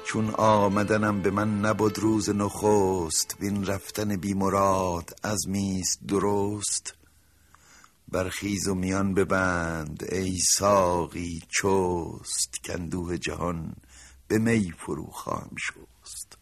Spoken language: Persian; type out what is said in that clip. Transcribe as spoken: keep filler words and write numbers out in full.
چون آمدنم به من نبود روز نخست، وین رفتن بی مراد عزمیست درست. برخیز و میان ببند ای ساقی چست، کاندوه جهان به می فرو خواهم شست.